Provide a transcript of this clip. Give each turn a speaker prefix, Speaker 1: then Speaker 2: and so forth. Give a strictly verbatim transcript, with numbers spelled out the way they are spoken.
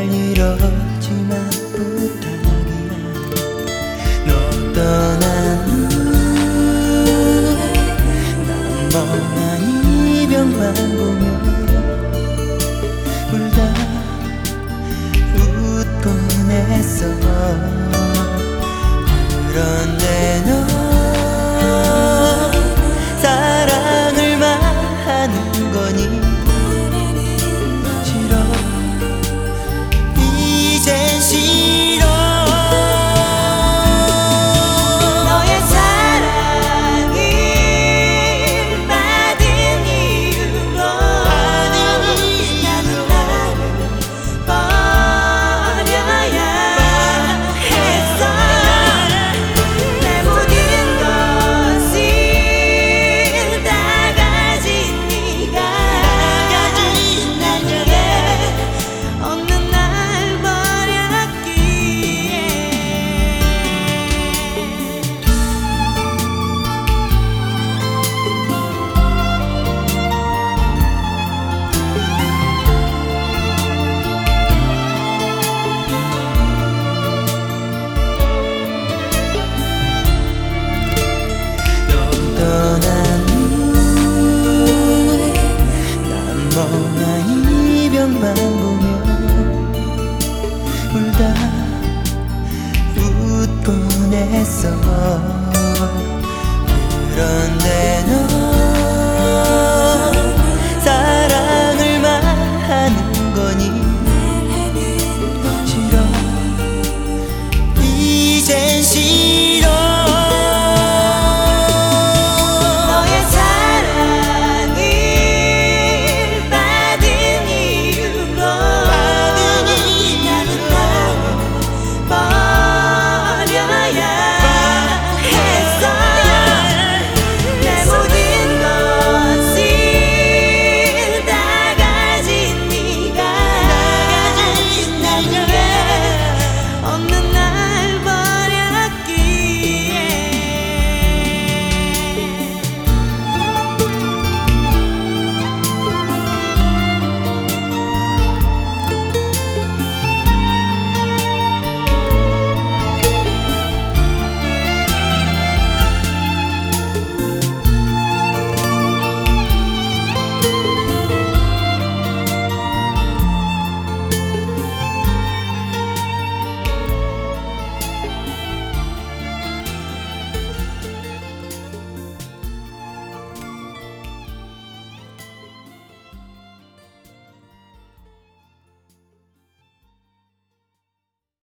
Speaker 1: 이러지마 부탁이야. 너 떠난 후 난 멍한 이별만 보며 울다 웃곤 했어. 그런데 너 사랑을만 하는 거니? 싫어, 이젠 싫어.
Speaker 2: 너의 사랑을 받은 이유로 나는 나를 버려야 했어. 내 모든 것을 다 가진 네가 나에게 없는 날 버렸기에.
Speaker 1: 너 떠난 후 난 멍한 이별만 보며 울다 웃곤 했어. 그런데 너